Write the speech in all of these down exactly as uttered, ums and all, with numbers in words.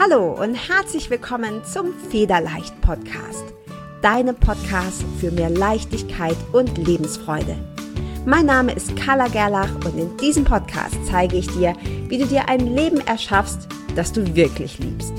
Hallo und herzlich willkommen zum Federleicht Podcast, deinem Podcast für mehr Leichtigkeit und Lebensfreude. Mein Name ist Carla Gerlach und in diesem Podcast zeige ich dir, wie du dir ein Leben erschaffst, das du wirklich liebst.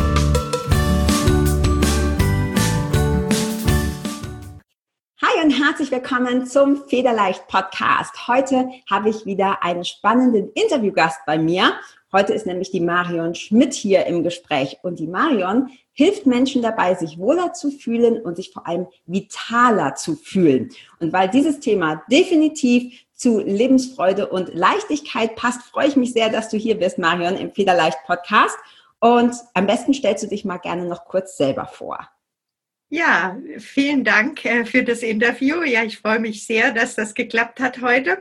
Hi und herzlich willkommen zum Federleicht Podcast. Heute habe ich wieder einen spannenden Interviewgast bei mir. Heute ist nämlich die Marion Schmidt hier im Gespräch und die Marion hilft Menschen dabei, sich wohler zu fühlen und sich vor allem vitaler zu fühlen. Und weil dieses Thema definitiv zu Lebensfreude und Leichtigkeit passt, freue ich mich sehr, dass du hier bist, Marion, im Federleicht Podcast. Und am besten stellst du dich mal gerne noch kurz selber vor. Ja, vielen Dank für das Interview. Ja, ich freue mich sehr, dass das geklappt hat heute.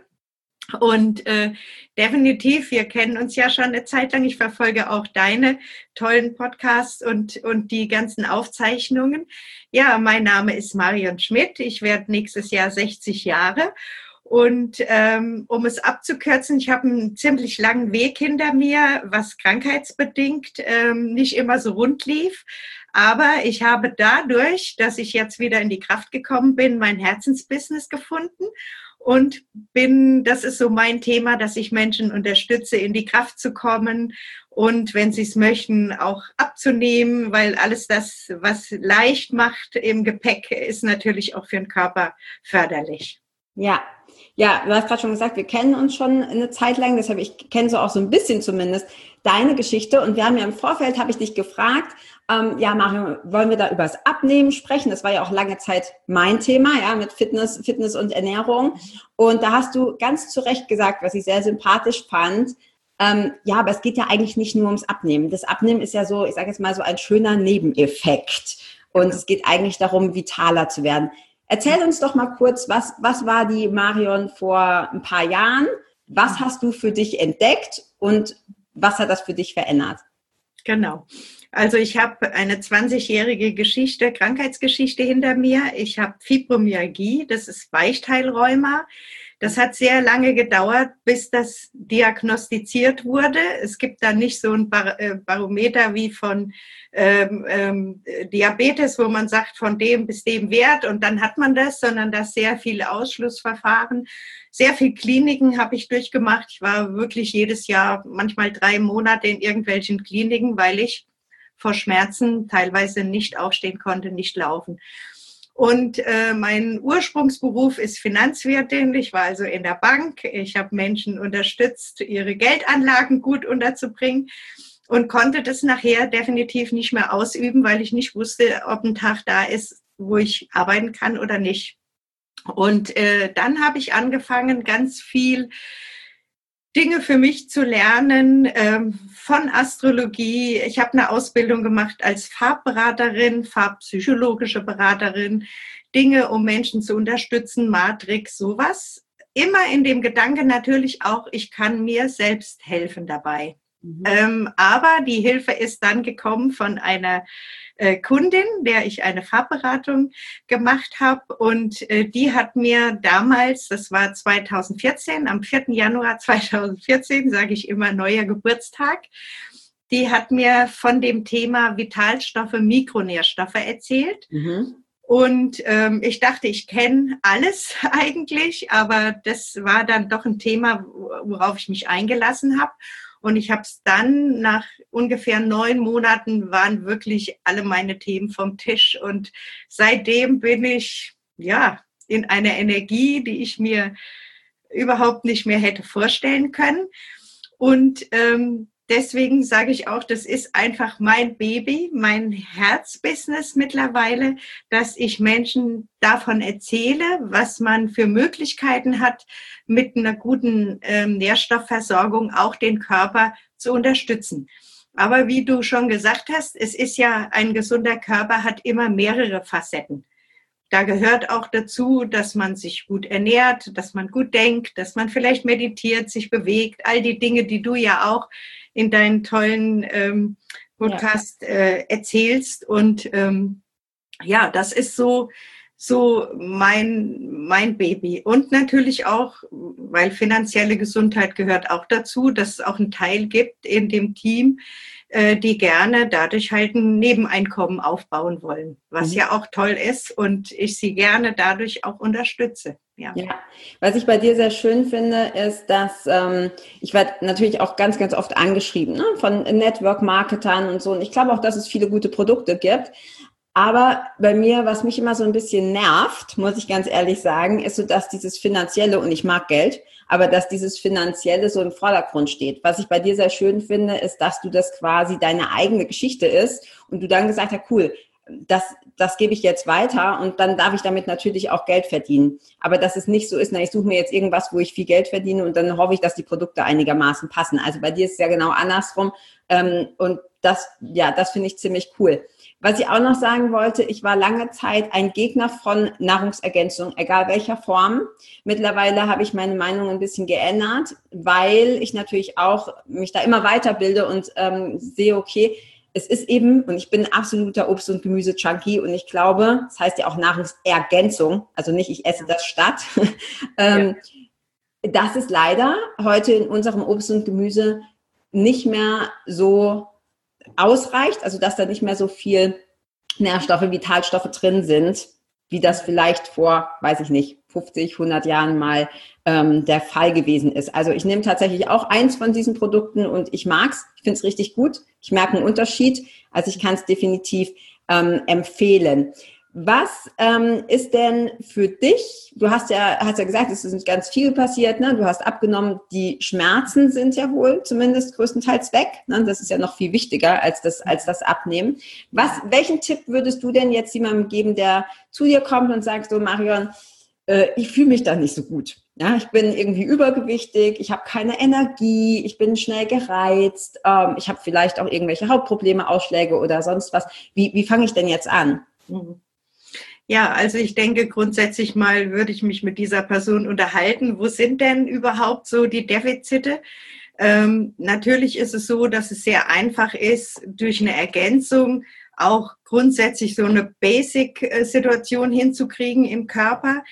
Und äh, definitiv, wir kennen uns ja schon eine Zeit lang. Ich verfolge auch deine tollen Podcasts und, und die ganzen Aufzeichnungen. Ja, mein Name ist Marion Schmidt. Ich werde nächstes Jahr sechzig Jahre. Und ähm, um es abzukürzen, ich habe einen ziemlich langen Weg hinter mir, was krankheitsbedingt ähm, nicht immer so rund lief. Aber ich habe dadurch, dass ich jetzt wieder in die Kraft gekommen bin, mein Herzensbusiness gefunden. Und bin, das ist so mein Thema, dass ich Menschen unterstütze, in die Kraft zu kommen und wenn sie es möchten, auch abzunehmen, weil alles das, was leicht macht im Gepäck, ist natürlich auch für den Körper förderlich. Ja, ja, du hast gerade schon gesagt, wir kennen uns schon eine Zeit lang, deshalb ich kenne so auch so ein bisschen zumindest deine Geschichte und wir haben ja im Vorfeld, habe ich dich gefragt, ähm, ja Mario, wollen wir da über das Abnehmen sprechen? Das war ja auch lange Zeit mein Thema, ja, mit Fitness, Fitness und Ernährung und da hast du ganz zu Recht gesagt, was ich sehr sympathisch fand, ähm, ja, aber es geht ja eigentlich nicht nur ums Abnehmen. Das Abnehmen ist ja so, ich sage jetzt mal so ein schöner Nebeneffekt und es geht eigentlich darum, vitaler zu werden. Erzähl uns doch mal kurz, was, was war die Marion vor ein paar Jahren? Was hast du für dich entdeckt und was hat das für dich verändert? Genau. Also ich habe eine zwanzigjährige Geschichte, Krankheitsgeschichte hinter mir. Ich habe Fibromyalgie, das ist Weichteilrheuma. Das hat sehr lange gedauert, bis das diagnostiziert wurde. Es gibt da nicht so ein Bar- äh, Barometer wie von ähm, ähm, Diabetes, wo man sagt, von dem bis dem Wert und dann hat man das, sondern das sehr viele Ausschlussverfahren. Sehr viel Kliniken habe ich durchgemacht. Ich war wirklich jedes Jahr, manchmal drei Monate in irgendwelchen Kliniken, weil ich vor Schmerzen teilweise nicht aufstehen konnte, nicht laufen. Und äh, mein Ursprungsberuf ist Finanzwirtin. Ich war also in der Bank. Ich habe Menschen unterstützt, ihre Geldanlagen gut unterzubringen und konnte das nachher definitiv nicht mehr ausüben, weil ich nicht wusste, ob ein Tag da ist, wo ich arbeiten kann oder nicht. Und äh, dann habe ich angefangen, ganz viel Dinge für mich zu lernen, ähm, von Astrologie. Ich habe eine Ausbildung gemacht als Farbberaterin, farbpsychologische Beraterin, Dinge, um Menschen zu unterstützen, Matrix, sowas. Immer in dem Gedanken natürlich auch, ich kann mir selbst helfen dabei. Mhm. Ähm, aber die Hilfe ist dann gekommen von einer äh, Kundin, der ich eine Farbberatung gemacht habe und äh, die hat mir damals, das war zweitausendvierzehn, am vierten Januar zweitausendvierzehn, sage ich immer, neuer Geburtstag, die hat mir von dem Thema Vitalstoffe, Mikronährstoffe erzählt. Mhm. Und ähm, ich dachte, ich kenne alles eigentlich, aber das war dann doch ein Thema, worauf ich mich eingelassen habe. Und ich habe es dann nach ungefähr neun Monaten waren wirklich alle meine Themen vom Tisch. Und seitdem bin ich ja in einer Energie, die ich mir überhaupt nicht mehr hätte vorstellen können. Und ähm, deswegen sage ich auch, das ist einfach mein Baby, mein Herzbusiness mittlerweile, dass ich Menschen davon erzähle, was man für Möglichkeiten hat, mit einer guten ähm, Nährstoffversorgung auch den Körper zu unterstützen. Aber wie du schon gesagt hast, es ist ja, ein gesunder Körper hat immer mehrere Facetten. Da gehört auch dazu, dass man sich gut ernährt, dass man gut denkt, dass man vielleicht meditiert, sich bewegt, all die Dinge, die du ja auch in deinen tollen ähm, Podcast ja. äh, erzählst. Und ähm, ja, das ist so so mein, mein Baby. Und natürlich auch, weil finanzielle Gesundheit gehört auch dazu, dass es auch einen Teil gibt in dem Team, äh, die gerne dadurch halt ein Nebeneinkommen aufbauen wollen, was mhm. ja auch toll ist und ich sie gerne dadurch auch unterstütze. Ja. Ja, was ich bei dir sehr schön finde, ist, dass ähm, ich werde natürlich auch ganz, ganz oft angeschrieben, ne, von Network-Marketern und so. Und ich glaube auch, dass es viele gute Produkte gibt. Aber bei mir, was mich immer so ein bisschen nervt, muss ich ganz ehrlich sagen, ist so, dass dieses Finanzielle, und ich mag Geld, aber dass dieses Finanzielle so im Vordergrund steht. Was ich bei dir sehr schön finde, ist, dass du das quasi deine eigene Geschichte ist und du dann gesagt hast, cool, das, das gebe ich jetzt weiter und dann darf ich damit natürlich auch Geld verdienen. Aber dass es nicht so ist, na, ich suche mir jetzt irgendwas, wo ich viel Geld verdiene und dann hoffe ich, dass die Produkte einigermaßen passen. Also bei dir ist es ja genau andersrum. Und das, ja, das finde ich ziemlich cool. Was ich auch noch sagen wollte, ich war lange Zeit ein Gegner von Nahrungsergänzung, egal welcher Form. Mittlerweile habe ich meine Meinung ein bisschen geändert, weil ich natürlich auch mich da immer weiterbilde und ähm, sehe, okay, es ist eben, und ich bin ein absoluter Obst- und Gemüse-Junkie und ich glaube, das heißt ja auch Nahrungsergänzung, also nicht ich esse das statt. ähm, ja. Das ist leider heute in unserem Obst und Gemüse nicht mehr so ausreicht, also dass da nicht mehr so viel Nährstoffe, Vitalstoffe drin sind, wie das vielleicht vor, weiß ich nicht, fünfzig, hundert Jahren mal ähm, der Fall gewesen ist. Also ich nehme tatsächlich auch eins von diesen Produkten und ich mag's, ich finde es richtig gut, ich merke einen Unterschied, also ich kann es definitiv ähm, empfehlen. Was ähm, ist denn für dich, du hast ja, hast ja gesagt, es ist ganz viel passiert, ne? Du hast abgenommen, die Schmerzen sind ja wohl zumindest größtenteils weg, ne? Das ist ja noch viel wichtiger als das, als das Abnehmen. Was, welchen Tipp würdest du denn jetzt jemandem geben, der zu dir kommt und sagt, so Marion, äh, ich fühle mich da nicht so gut. Ja, ich bin irgendwie übergewichtig, ich habe keine Energie, ich bin schnell gereizt, ähm, ich habe vielleicht auch irgendwelche Hautprobleme, Ausschläge oder sonst was. Wie, wie fange ich denn jetzt an? Mhm. Ja, also ich denke, grundsätzlich mal würde ich mich mit dieser Person unterhalten. Wo sind denn überhaupt so die Defizite? Ähm, natürlich ist es so, dass es sehr einfach ist, durch eine Ergänzung auch grundsätzlich so eine Basic-Situation hinzukriegen im Körper.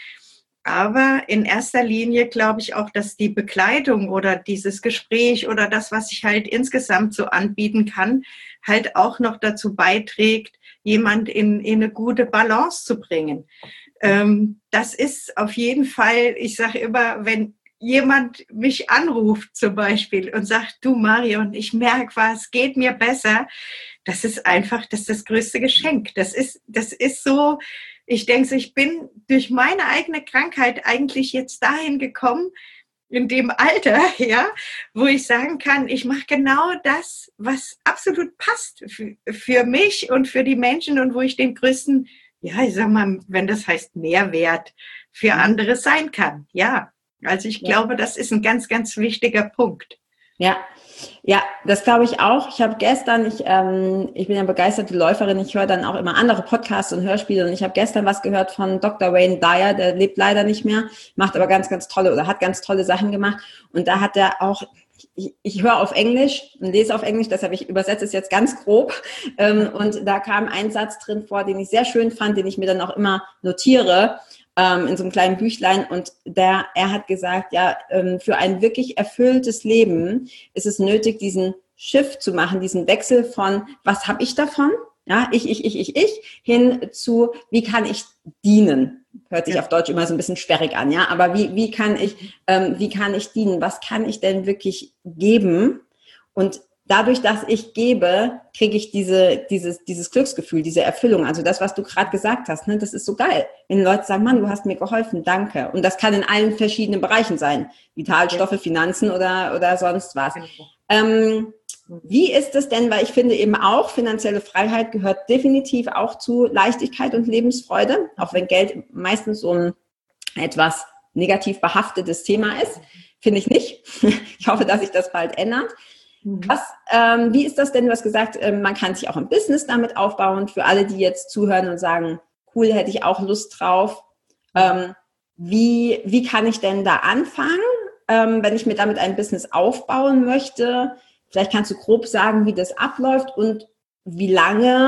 Aber in erster Linie glaube ich auch, dass die Begleitung oder dieses Gespräch oder das, was ich halt insgesamt so anbieten kann, halt auch noch dazu beiträgt, jemand in, in eine gute Balance zu bringen. Ähm, das ist auf jeden Fall, ich sage immer, wenn jemand mich anruft zum Beispiel und sagt, du Marion, ich merke was, geht mir besser, das ist einfach, das ist das größte Geschenk. Das ist, das ist so, ich denke so, ich bin durch meine eigene Krankheit eigentlich jetzt dahin gekommen, in dem Alter, ja, wo ich sagen kann, ich mache genau das, was absolut passt für, für mich und für die Menschen und wo ich den größten, ja, ich sag mal, wenn das heißt Mehrwert für andere sein kann. Ja, also ich glaube, ja. Das ist ein ganz, ganz wichtiger Punkt. Ja, ja, das glaube ich auch. Ich habe gestern, ich, ähm, ich bin ja begeisterte Läuferin, ich höre dann auch immer andere Podcasts und Hörspiele und ich habe gestern was gehört von Doktor Wayne Dyer, der lebt leider nicht mehr, macht aber ganz, ganz tolle oder hat ganz tolle Sachen gemacht und da hat er auch, ich, ich höre auf Englisch und lese auf Englisch, deshalb ich übersetze es jetzt ganz grob ähm, und da kam ein Satz drin vor, den ich sehr schön fand, den ich mir dann auch immer notiere, Ähm, in so einem kleinen Büchlein und der, er hat gesagt, ja, ähm, für ein wirklich erfülltes Leben ist es nötig, diesen Shift zu machen, diesen Wechsel von, was habe ich davon? Ja, ich, ich, ich, ich, ich, hin zu, wie kann ich dienen? Hört sich ja auf Deutsch immer so ein bisschen sperrig an, ja, aber wie, wie kann ich, ähm, wie kann ich dienen? Was kann ich denn wirklich geben? Und dadurch, dass ich gebe, kriege ich diese, dieses, dieses Glücksgefühl, diese Erfüllung. Also das, was du gerade gesagt hast, ne, das ist so geil. Wenn Leute sagen, Mann, du hast mir geholfen, danke. Und das kann in allen verschiedenen Bereichen sein. Vitalstoffe, Finanzen oder, oder sonst was. Ähm, wie ist es denn, weil ich finde eben auch, finanzielle Freiheit gehört definitiv auch zu Leichtigkeit und Lebensfreude, auch wenn Geld meistens so ein etwas negativ behaftetes Thema ist. Finde ich nicht. Ich hoffe, dass sich das bald ändert. Was, ähm, wie ist das denn? Du hast gesagt, ähm, man kann sich auch ein Business damit aufbauen. Für alle, die jetzt zuhören und sagen, cool, hätte ich auch Lust drauf. Ähm, wie, wie kann ich denn da anfangen, ähm, wenn ich mir damit ein Business aufbauen möchte? Vielleicht kannst du grob sagen, wie das abläuft und wie lange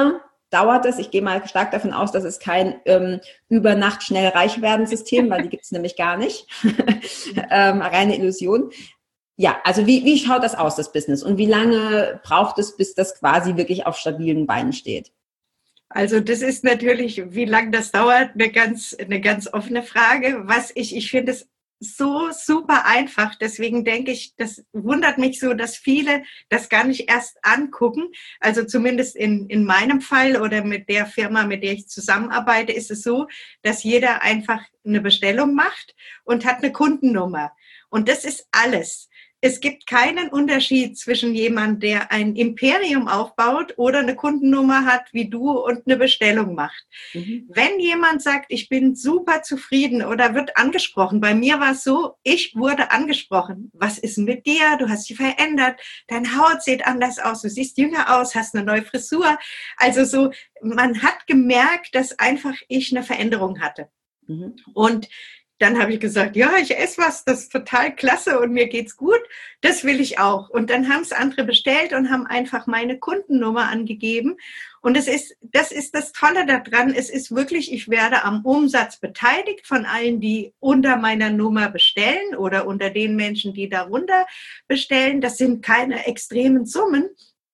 dauert es. Ich gehe mal stark davon aus, dass es kein ähm, über Nacht schnell reich werden System, weil die gibt es nämlich gar nicht. ähm, reine Illusion. Ja, also wie, wie schaut das aus, das Business? Und wie lange braucht es, bis das quasi wirklich auf stabilen Beinen steht? Also das ist natürlich, wie lange das dauert, eine ganz, eine ganz offene Frage. Was ich, ich finde es so super einfach. Deswegen denke ich, das wundert mich so, dass viele das gar nicht erst angucken. Also zumindest in, in meinem Fall oder mit der Firma, mit der ich zusammenarbeite, ist es so, dass jeder einfach eine Bestellung macht und hat eine Kundennummer. Und das ist alles. Es gibt keinen Unterschied zwischen jemandem, der ein Imperium aufbaut oder eine Kundennummer hat wie du und eine Bestellung macht. Mhm. Wenn jemand sagt, ich bin super zufrieden oder wird angesprochen, bei mir war es so, ich wurde angesprochen. Was ist mit dir? Du hast dich verändert. Deine Haut sieht anders aus. Du siehst jünger aus, hast eine neue Frisur. Also so, man hat gemerkt, dass einfach ich eine Veränderung hatte. Mhm. Und dann habe ich gesagt, ja, ich esse was, das ist total klasse und mir geht's gut, das will ich auch. Und dann haben es andere bestellt und haben einfach meine Kundennummer angegeben. Und es ist, das ist das Tolle daran, es ist wirklich, ich werde am Umsatz beteiligt von allen, die unter meiner Nummer bestellen oder unter den Menschen, die darunter bestellen. Das sind keine extremen Summen.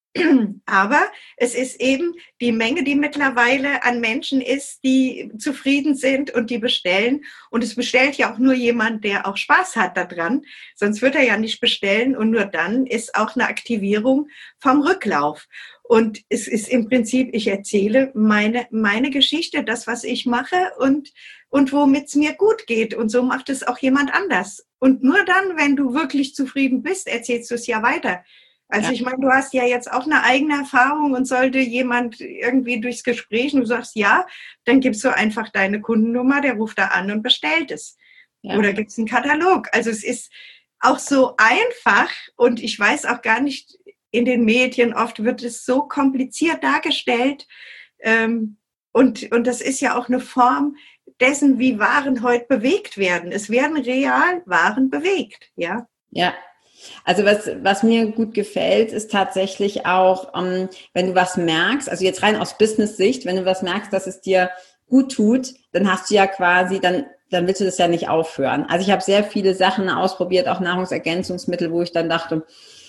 Aber es ist eben die Menge, die mittlerweile an Menschen ist, die zufrieden sind und die bestellen. Und es bestellt ja auch nur jemand, der auch Spaß hat daran. Sonst wird er ja nicht bestellen. Und nur dann ist auch eine Aktivierung vom Rücklauf. Und es ist im Prinzip, ich erzähle meine, meine Geschichte, das, was ich mache und, und womit es mir gut geht. Und so macht es auch jemand anders. Und nur dann, wenn du wirklich zufrieden bist, erzählst du es ja weiter. Also ja. Ich meine, du hast ja jetzt auch eine eigene Erfahrung und sollte jemand irgendwie durchs Gespräch und du sagst ja, dann gibst du einfach deine Kundennummer, der ruft da an und bestellt es. Ja. Oder gibt's einen Katalog. Also es ist auch so einfach und ich weiß auch gar nicht, in den Medien oft wird es so kompliziert dargestellt ähm, und, und das ist ja auch eine Form dessen, wie Waren heute bewegt werden. Es werden real Waren bewegt, ja. Ja. Also was, was mir gut gefällt, ist tatsächlich auch, ähm, wenn du was merkst, also jetzt rein aus Business-Sicht, wenn du was merkst, dass es dir gut tut, dann hast du ja quasi, dann, dann willst du das ja nicht aufhören. Also ich habe sehr viele Sachen ausprobiert, auch Nahrungsergänzungsmittel, wo ich dann dachte,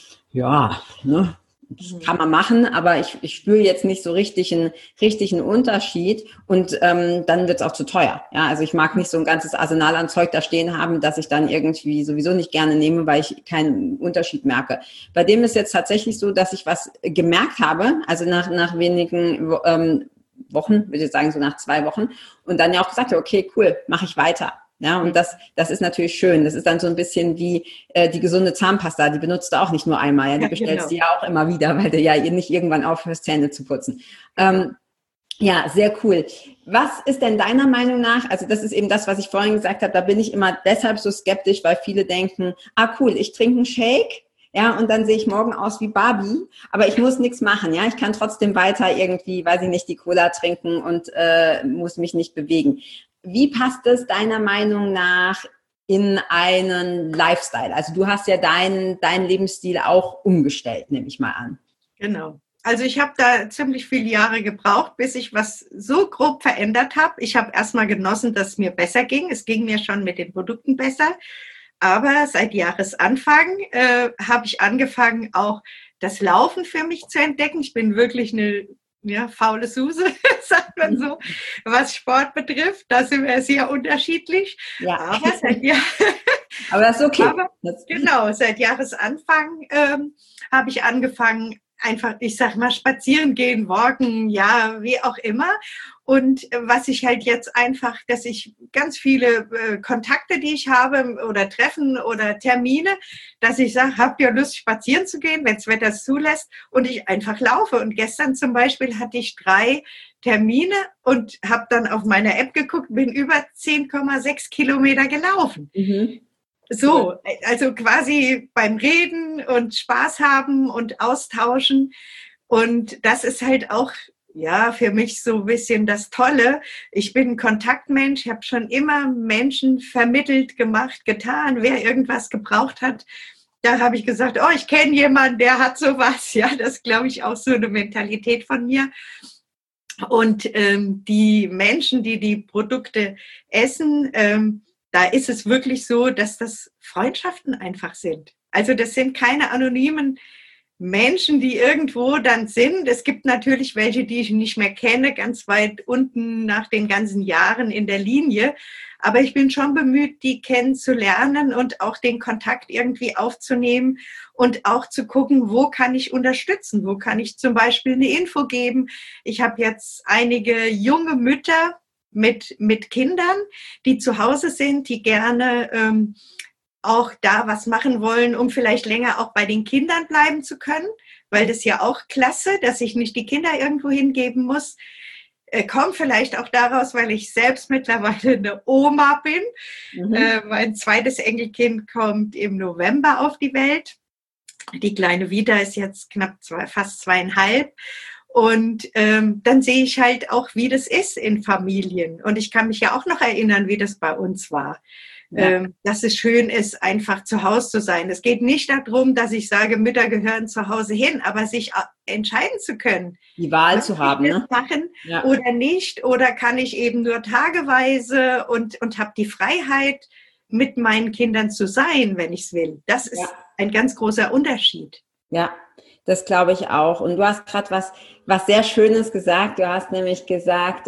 ja, ne, das kann man machen, aber ich, ich spüre jetzt nicht so richtig einen richtigen Unterschied und ähm, dann wird's auch zu teuer. Ja, also ich mag nicht so ein ganzes Arsenal an Zeug da stehen haben, dass ich dann irgendwie sowieso nicht gerne nehme, weil ich keinen Unterschied merke. Bei dem ist jetzt tatsächlich so, dass ich was gemerkt habe, also nach nach wenigen ähm, Wochen, würde ich sagen so nach zwei Wochen und dann ja auch gesagt, okay, cool, mache ich weiter. Ja, und das, das ist natürlich schön. Das ist dann so ein bisschen wie äh, die gesunde Zahnpasta. Die benutzt du auch nicht nur einmal. Ja, die ja, bestellst du genau. ja auch immer wieder, weil du ja nicht irgendwann aufhörst, Zähne zu putzen. Ähm, ja, sehr cool. Was ist denn deiner Meinung nach, also das ist eben das, was ich vorhin gesagt habe, da bin ich immer deshalb so skeptisch, weil viele denken, ah cool, ich trinke einen Shake, ja, und dann sehe ich morgen aus wie Barbie, aber ich muss nichts machen, ja, ich kann trotzdem weiter irgendwie, weiß ich nicht, die Cola trinken und äh, muss mich nicht bewegen. Wie passt es deiner Meinung nach in einen Lifestyle? Also du hast ja deinen, deinen Lebensstil auch umgestellt, nehme ich mal an. Genau. Also ich habe da ziemlich viele Jahre gebraucht, bis ich was so grob verändert habe. Ich habe erstmal genossen, dass es mir besser ging. Es ging mir schon mit den Produkten besser. Aber seit Jahresanfang äh, habe ich angefangen, auch das Laufen für mich zu entdecken. Ich bin wirklich eine ja, faule Suse, sagt man so, was Sport betrifft. Da sind wir sehr unterschiedlich. Ja. Aber, seit Jahr Aber das ist okay. Aber, genau, seit Jahresanfang ähm, habe ich angefangen, einfach, ich sag mal, spazieren gehen, walken, ja, wie auch immer. Und was ich halt jetzt einfach, dass ich ganz viele äh, Kontakte, die ich habe oder Treffen oder Termine, dass ich sage, habt ihr Lust, spazieren zu gehen, wenn das Wetter es zulässt und ich einfach laufe. Und gestern zum Beispiel hatte ich drei Termine und habe dann auf meiner App geguckt, bin über zehn Komma sechs Kilometer gelaufen. Mhm. So, also quasi beim Reden und Spaß haben und austauschen. Und das ist halt auch, ja, für mich so ein bisschen das Tolle. Ich bin ein Kontaktmensch, ich habe schon immer Menschen vermittelt, gemacht, getan, wer irgendwas gebraucht hat. Da habe ich gesagt, oh, ich kenne jemanden, der hat sowas. Ja, das glaube ich auch so eine Mentalität von mir. Und ähm, die Menschen, die die Produkte essen, ähm, da ist es wirklich so, dass das Freundschaften einfach sind. Also das sind keine anonymen Menschen, die irgendwo dann sind. Es gibt natürlich welche, die ich nicht mehr kenne, ganz weit unten nach den ganzen Jahren in der Linie. Aber ich bin schon bemüht, die kennenzulernen und auch den Kontakt irgendwie aufzunehmen und auch zu gucken, wo kann ich unterstützen, wo kann ich zum Beispiel eine Info geben. Ich habe jetzt einige junge Mütter mit, mit Kindern, die zu Hause sind, die gerne ähm, auch da was machen wollen, um vielleicht länger auch bei den Kindern bleiben zu können, weil das ja auch klasse, dass ich nicht die Kinder irgendwo hingeben muss. Äh, kommt vielleicht auch daraus, weil ich selbst mittlerweile eine Oma bin. Mhm. Äh, mein zweites Enkelkind kommt im November auf die Welt. Die kleine Vita ist jetzt knapp zwei, fast zweieinhalb. Und ähm, dann sehe ich halt auch, wie das ist in Familien. Und ich kann mich ja auch noch erinnern, wie das bei uns war. Ja. Ähm, dass es schön ist, einfach zu Hause zu sein. Es geht nicht darum, dass ich sage, Mütter gehören zu Hause hin, aber sich entscheiden zu können. Die Wahl zu haben, ne? Machen ja. Oder nicht. Oder kann ich eben nur tageweise und, und habe die Freiheit, mit meinen Kindern zu sein, wenn ich es will. Das ist ja. ein ganz großer Unterschied. Ja, das glaube ich auch. Und du hast gerade was, was sehr Schönes gesagt. Du hast nämlich gesagt,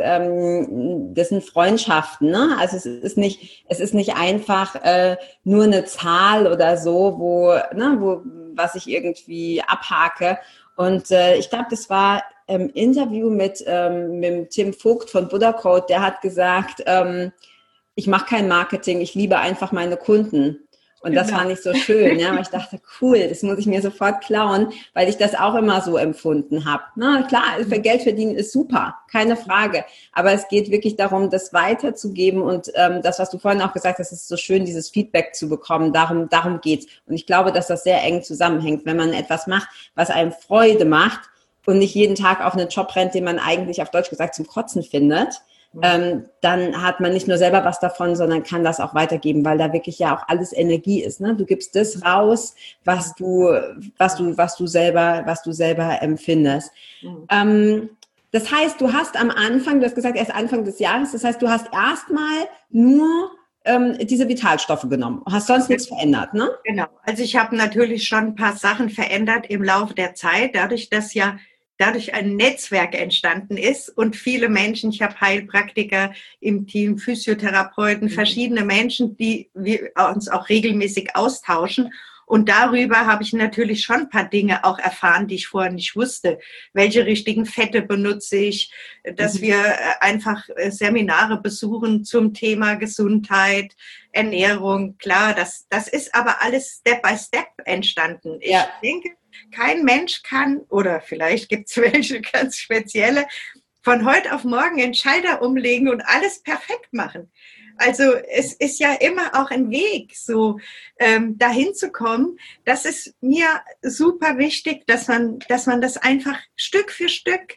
ähm, das sind Freundschaften, ne? Also es ist nicht, es ist nicht einfach äh, nur eine Zahl oder so, wo, ne, wo, was ich irgendwie abhake. Und äh, ich glaube, das war im Interview mit, ähm, mit Tim Vogt von Buddha Code, der hat gesagt, ähm, ich mache kein Marketing, ich liebe einfach meine Kunden. Und das genau. fand ich so schön, ja, weil ich dachte, cool, das muss ich mir sofort klauen, weil ich das auch immer so empfunden habe. Na klar, für Geld verdienen ist super, keine Frage. Aber es geht wirklich darum, das weiterzugeben und ähm, das, was du vorhin auch gesagt hast, ist so schön, dieses Feedback zu bekommen. Darum, darum geht's. Und ich glaube, dass das sehr eng zusammenhängt, wenn man etwas macht, was einem Freude macht und nicht jeden Tag auf einen Job rennt, den man eigentlich auf Deutsch gesagt zum Kotzen findet. Ähm, dann hat man nicht nur selber was davon, sondern kann das auch weitergeben, weil da wirklich ja auch alles Energie ist, ne? Du gibst das raus, was du, was du, was du selber, was du selber empfindest. Mhm. Ähm, das heißt, du hast am Anfang, du hast gesagt, erst Anfang des Jahres, das heißt, du hast erstmal nur ähm, diese Vitalstoffe genommen, hast sonst nichts verändert, ne? Genau. Also ich habe natürlich schon ein paar Sachen verändert im Laufe der Zeit, dadurch, dass ja dadurch ein Netzwerk entstanden ist und viele Menschen, ich habe Heilpraktiker im Team, Physiotherapeuten, verschiedene Menschen, die wir uns auch regelmäßig austauschen. Und darüber habe ich natürlich schon ein paar Dinge auch erfahren, die ich vorher nicht wusste. Welche richtigen Fette benutze ich, dass wir einfach Seminare besuchen zum Thema Gesundheit, Ernährung. Klar, das, das ist aber alles Step by Step entstanden. Ich ja. denke, kein Mensch kann, oder vielleicht gibt es welche ganz spezielle, von heute auf morgen einen Schalter umlegen und alles perfekt machen. Also es ist ja immer auch ein Weg, so ähm, dahin zu kommen. Das ist mir super wichtig, dass man, dass man das einfach Stück für Stück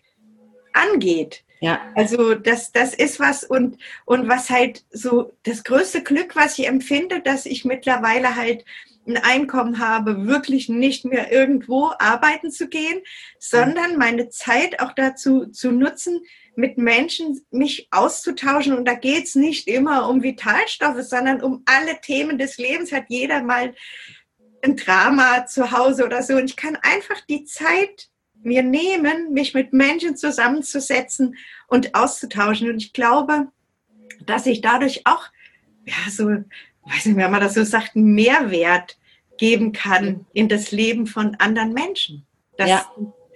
angeht. Ja. Also das, das ist was und, und was halt so das größte Glück, was ich empfinde, dass ich mittlerweile halt ein Einkommen habe, wirklich nicht mehr irgendwo arbeiten zu gehen, sondern meine Zeit auch dazu zu nutzen, mit Menschen mich auszutauschen. Und da geht's nicht immer um Vitalstoffe, sondern um alle Themen des Lebens. Hat jeder mal ein Drama zu Hause oder so. Und ich kann einfach die Zeit mir nehmen, mich mit Menschen zusammenzusetzen und auszutauschen. Und ich glaube, dass ich dadurch auch, ja, so, weiß nicht, wenn man das so sagt, einen Mehrwert geben kann in das Leben von anderen Menschen. Das, ja.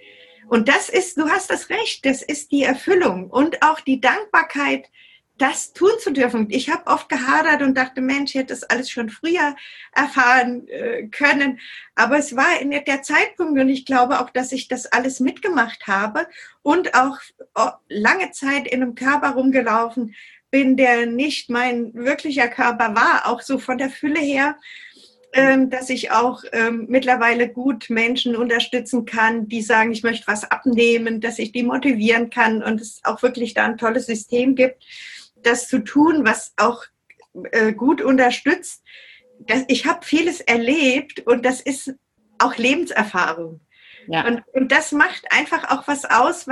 Und das ist, du hast das Recht, das ist die Erfüllung und auch die Dankbarkeit, das tun zu dürfen. Ich habe oft gehadert und dachte, Mensch, ich hätte das alles schon früher erfahren äh, können. Aber es war in der Zeitpunkt und ich glaube auch, dass ich das alles mitgemacht habe und auch oh, lange Zeit in einem Körper rumgelaufen bin, der nicht mein wirklicher Körper war, auch so von der Fülle her, ähm, dass ich auch ähm, mittlerweile gut Menschen unterstützen kann, die sagen, ich möchte was abnehmen, dass ich die motivieren kann und es auch wirklich da ein tolles System gibt, das zu tun, was auch äh, gut unterstützt. Das, ich habe vieles erlebt und das ist auch Lebenserfahrung. Ja. Und, und das macht einfach auch was aus, was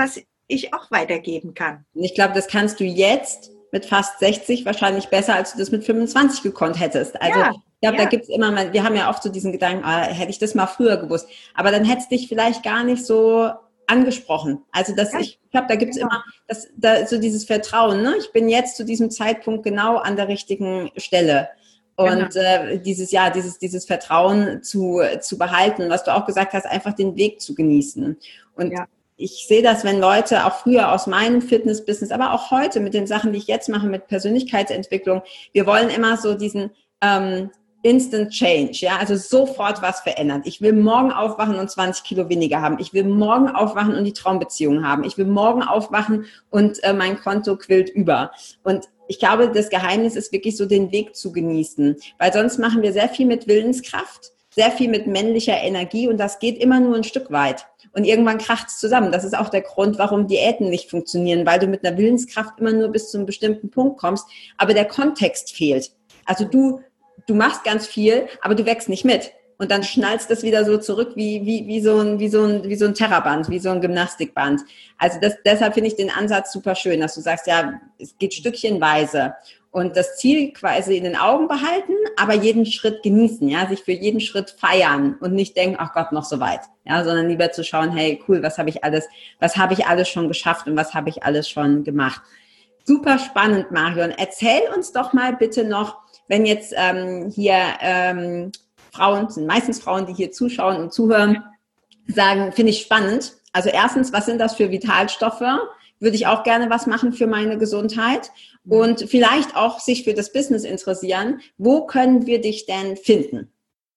ich auch weitergeben kann. Und ich glaube, das kannst du jetzt mit fast sechzig wahrscheinlich besser, als du das mit fünfundzwanzig gekonnt hättest. Also ja, ich glaube, ja. Da gibt's immer mal, wir haben ja oft so diesen Gedanken, ah, hätte ich das mal früher gewusst. Aber dann hättest dich vielleicht gar nicht so angesprochen. Also das, ja. ich glaube, da gibt's ja. immer das, da, so dieses Vertrauen. Ne? Ich bin jetzt zu diesem Zeitpunkt genau an der richtigen Stelle. Und genau. äh, dieses, ja, dieses, dieses Vertrauen zu, zu behalten, was du auch gesagt hast, einfach den Weg zu genießen. Und ja. ich sehe das, wenn Leute auch früher aus meinem Fitness-Business, aber auch heute mit den Sachen, die ich jetzt mache, mit Persönlichkeitsentwicklung, wir wollen immer so diesen ähm, Instant Change, ja, also sofort was verändern. Ich will morgen aufwachen und zwanzig Kilo weniger haben. Ich will morgen aufwachen und die Traumbeziehung haben. Ich will morgen aufwachen und äh, mein Konto quillt über. Und ich glaube, das Geheimnis ist wirklich so, den Weg zu genießen, weil sonst machen wir sehr viel mit Willenskraft, sehr viel mit männlicher Energie und das geht immer nur ein Stück weit. Und irgendwann kracht es zusammen. Das ist auch der Grund, warum Diäten nicht funktionieren, weil du mit einer Willenskraft immer nur bis zu einem bestimmten Punkt kommst, aber der Kontext fehlt. Also du, du machst ganz viel, aber du wächst nicht mit. Und dann schnallst das wieder so zurück wie, wie, wie so ein, wie so ein, wie so ein Terraband, wie so ein Gymnastikband. Also das, deshalb finde ich den Ansatz super schön, dass du sagst, ja, es geht stückchenweise und das Ziel quasi in den Augen behalten, aber jeden Schritt genießen, ja, sich für jeden Schritt feiern und nicht denken, ach Gott, noch so weit, ja, sondern lieber zu schauen, hey, cool, was habe ich alles, was habe ich alles schon geschafft und was habe ich alles schon gemacht. Super spannend, Marion. Erzähl uns doch mal bitte noch, wenn jetzt ähm, hier ähm, Frauen, sind meistens Frauen, die hier zuschauen und zuhören, sagen, finde ich spannend. Also erstens, was sind das für Vitalstoffe? Würde ich auch gerne was machen für meine Gesundheit und vielleicht auch sich für das Business interessieren. Wo können wir dich denn finden?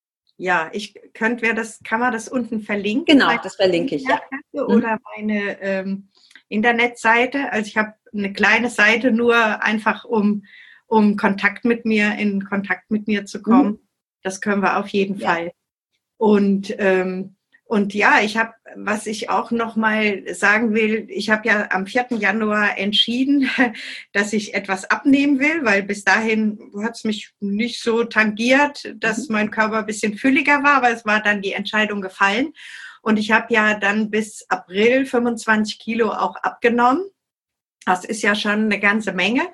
Ja, ich könnte, wer das, kann man das unten verlinken? Genau, das verlinke ich, ja. Oder meine ähm, Internetseite. Also ich habe eine kleine Seite nur einfach, um, um Kontakt mit mir, in Kontakt mit mir zu kommen. Mhm. Das können wir auf jeden ja. Fall. Und ähm, und ja, ich habe, was ich auch noch mal sagen will, ich habe ja am vierten Januar entschieden, dass ich etwas abnehmen will, weil bis dahin hat es mich nicht so tangiert, dass mein Körper ein bisschen fülliger war, aber es war dann die Entscheidung gefallen. Und ich habe ja dann bis April fünfundzwanzig Kilo auch abgenommen. Das ist ja schon eine ganze Menge.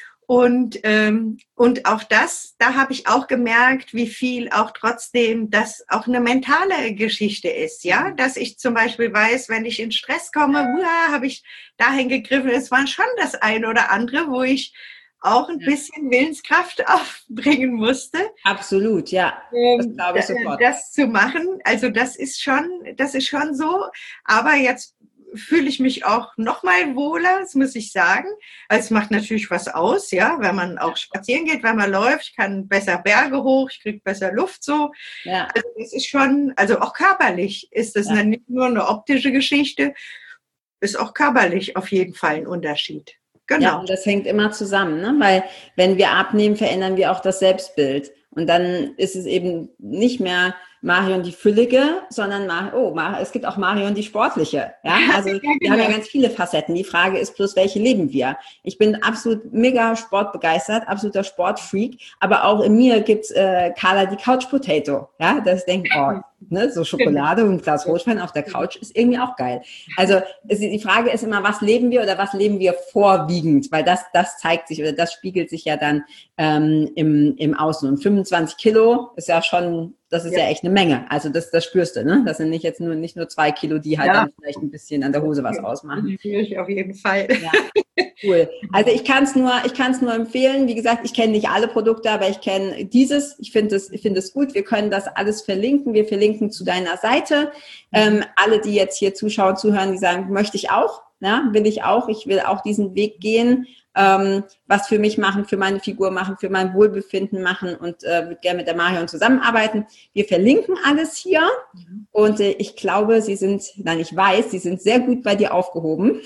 Und ähm, und auch das, da habe ich auch gemerkt, wie viel auch trotzdem das auch eine mentale Geschichte ist, ja, dass ich zum Beispiel weiß, wenn ich in Stress komme, uah, habe ich dahin gegriffen. Es war schon das eine oder andere, wo ich auch ein bisschen Willenskraft aufbringen musste. Absolut, ja. Das glaube ich sofort. Das zu machen, also das ist schon, das ist schon so. Aber jetzt fühle ich mich auch noch mal wohler, das muss ich sagen. Also es macht natürlich was aus, ja, wenn man auch spazieren geht, wenn man läuft, ich kann besser Berge hoch, ich kriege besser Luft so. Ja. Also es ist schon, also auch körperlich ist das ja. nicht nur eine optische Geschichte, ist auch körperlich auf jeden Fall ein Unterschied. Genau. Ja, und das hängt immer zusammen, ne? Weil wenn wir abnehmen, verändern wir auch das Selbstbild. Und dann ist es eben nicht mehr Marion die Füllige, sondern Mar- oh, Mar- es gibt auch Marion die Sportliche. Ja, also ja, genau. Wir haben ja ganz viele Facetten. Die Frage ist bloß, welche leben wir? Ich bin absolut mega sportbegeistert, absoluter Sportfreak, aber auch in mir gibt's äh, Carla die Couch Potato. Ja, das denkt, oh, ne, so Schokolade und ein Glas Rotwein auf der Couch ist irgendwie auch geil. Also es, die Frage ist immer, was leben wir oder was leben wir vorwiegend? Weil das, das zeigt sich oder das spiegelt sich ja dann ähm, im, im Außen. Und fünfundzwanzig Kilo ist ja schon, das ist ja, ja echt eine Menge. Also das, das spürst du, ne? Das sind nicht jetzt nur, nicht nur zwei Kilo, die halt ja. dann vielleicht ein bisschen an der Hose was ausmachen. Das spüre ich auf jeden Fall. Ja. Cool. Also ich kann es nur, ich kann es nur empfehlen. Wie gesagt, ich kenne nicht alle Produkte, aber ich kenne dieses. Ich finde es, ich finde es gut. Wir können das alles verlinken. Wir verlinken zu deiner Seite. Ähm, alle, die jetzt hier zuschauen, zuhören, die sagen, möchte ich auch, ja, will ich auch. Ich will auch diesen Weg gehen. Ähm, was für mich machen, für meine Figur machen, für mein Wohlbefinden machen und äh, würde gerne mit der Marion zusammenarbeiten. Wir verlinken alles hier mhm. und äh, ich glaube, sie sind, nein, ich weiß, sie sind sehr gut bei dir aufgehoben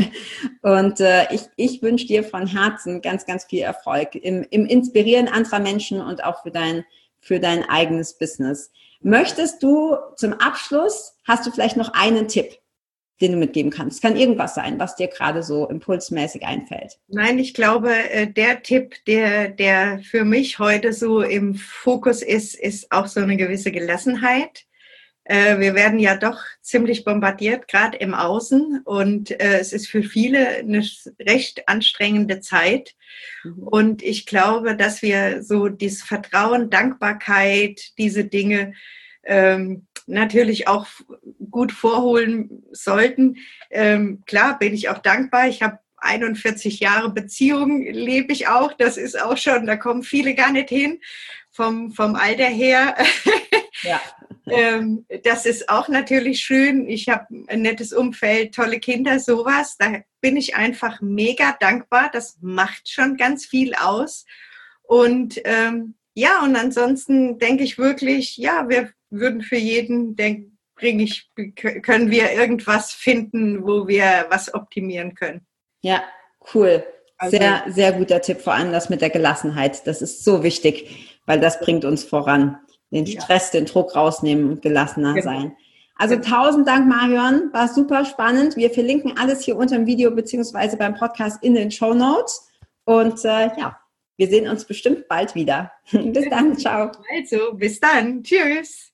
und äh, ich, ich wünsche dir von Herzen ganz, ganz viel Erfolg im, im Inspirieren anderer Menschen und auch für dein, für dein eigenes Business. Möchtest du zum Abschluss, hast du vielleicht noch einen Tipp, den du mitgeben kannst? Es kann irgendwas sein, was dir gerade so impulsmäßig einfällt. Nein, ich glaube, der Tipp, der, der für mich heute so im Fokus ist, ist auch so eine gewisse Gelassenheit. Äh, wir werden ja doch ziemlich bombardiert, gerade im Außen. Und äh, es ist für viele eine recht anstrengende Zeit. Mhm. Und ich glaube, dass wir so dieses Vertrauen, Dankbarkeit, diese Dinge ähm, natürlich auch gut vorholen sollten. Ähm, klar bin ich auch dankbar. Ich habe einundvierzig Jahre Beziehung, lebe ich auch. Das ist auch schon, da kommen viele gar nicht hin vom, vom Alter her. Ja. ähm, das ist auch natürlich schön. Ich habe ein nettes Umfeld, tolle Kinder, sowas. Da bin ich einfach mega dankbar. Das macht schon ganz viel aus. Und ähm, ja, und ansonsten denke ich wirklich, ja, wir würden für jeden, denke bringe ich, können wir irgendwas finden, wo wir was optimieren können. Ja, cool. Sehr, also, sehr guter Tipp, vor allem das mit der Gelassenheit. Das ist so wichtig, weil das bringt uns voran. Den Stress, ja. den Druck rausnehmen und gelassener genau. sein. Also genau. tausend Dank, Marion. War super spannend. Wir verlinken alles hier unter dem Video beziehungsweise beim Podcast in den Shownotes. Und äh, ja, wir sehen uns bestimmt bald wieder. Bis dann, ciao. Also, bis dann. Tschüss.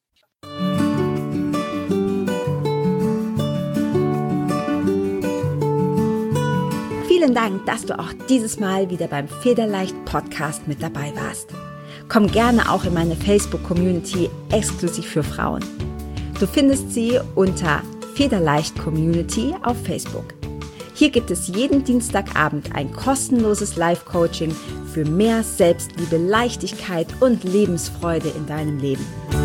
Vielen Dank, dass du auch dieses Mal wieder beim Federleicht Podcast mit dabei warst. Komm gerne auch in meine Facebook-Community exklusiv für Frauen. Du findest sie unter Federleicht Community auf Facebook. Hier gibt es jeden Dienstagabend ein kostenloses Live-Coaching für mehr Selbstliebe, Leichtigkeit und Lebensfreude in deinem Leben.